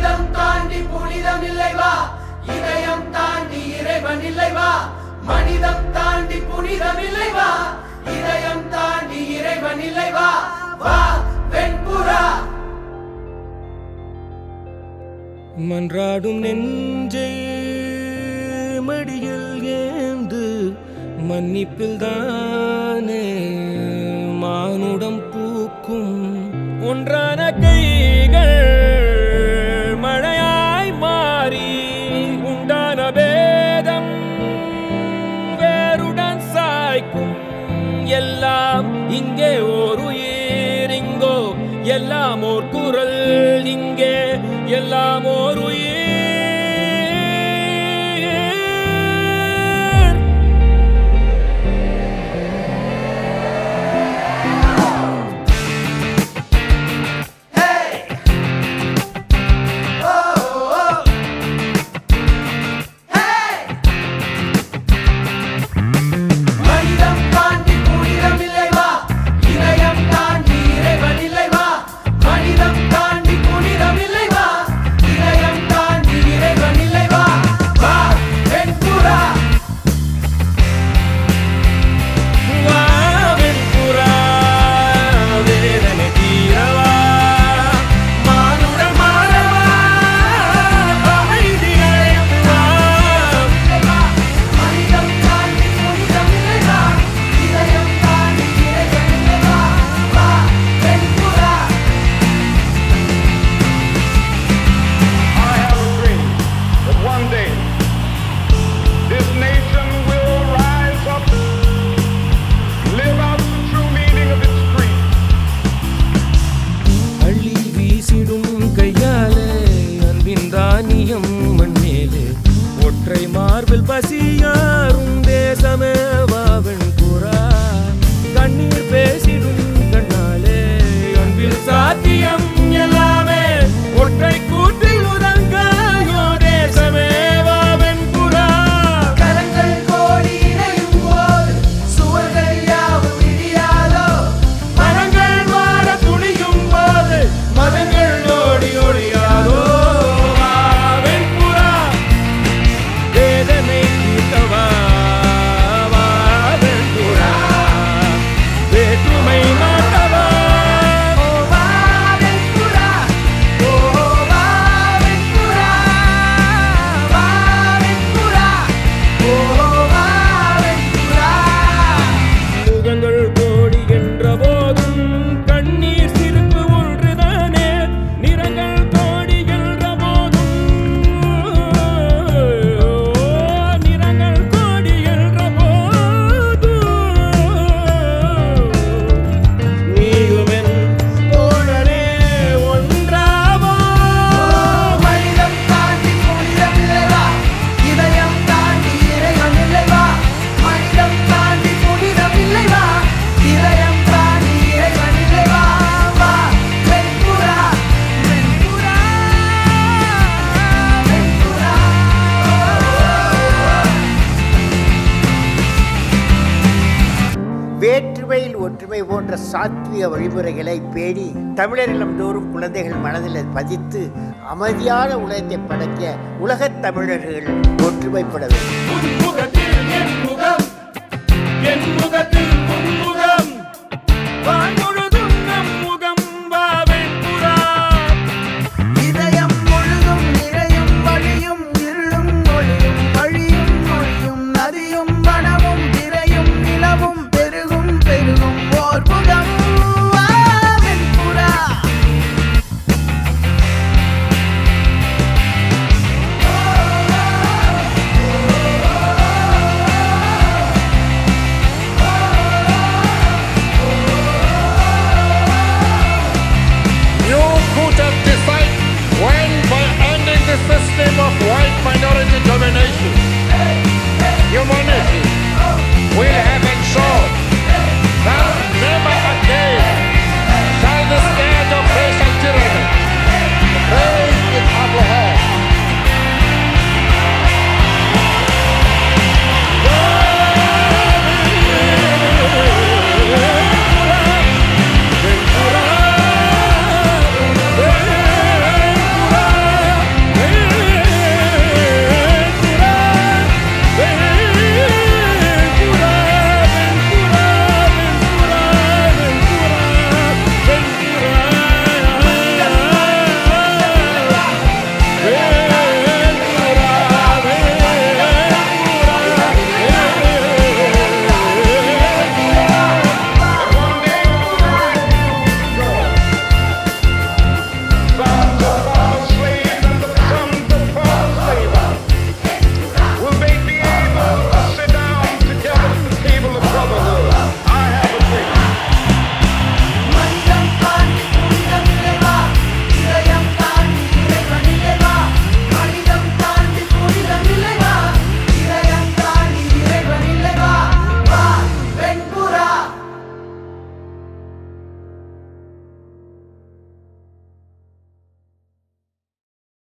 மனிதம் தாண்டி புனிதம் இல்லை வா, இதயம் தாண்டி இறைவன் இல்லை வா. மனிதம் தாண்டி புனிதம் இல்லை வா, இதயம் தாண்டி இறைவன் இல்லை வா. வா வெண்புறா. மன்றாடும் நெஞ்சை மடியில் ஏந்து மன்னிப்பில் தானே மானுடம் பூக்கும். ஒன்றான கைகள் மழையாய் மாறி உண்டான பேதம் வேருடன் சாய்க்கும். எல்லாம் இங்கே ஓர் உயிர், இங்கோ எல்லாம் ஓர் குரல், இங்கே எல்லாம் ஓர் உயிர். ஒற்றை மார்பில் பசியாரும் தேசமே வாவன் புறா. கண்ணீர் பேசிடும் கண்ணாலே அன்பில் சாத்தியம் எல்லாமே. ஒற்றை கூட்டில் உதங்காயோ தேசமே வாவன் புறா. கரங்கள் கோடி இணையும் போது சுவர்கள் யாவும் இடியாதோ. மரங்கள் மாற துணியும் போது மதங்கள் ஓடி ஒழியாதோ. வேற்றுமையில் ஒற்றுமை போன்ற சாத்விக வழிமுறைகளை பேணி தமிழர் இல்லந்தோறும் குழந்தைகள் மனதில் பதித்து அமைதியான உலகத்தை படைக்க உலகத் தமிழர்கள் ஒற்றுமைப்பட வேண்டும்.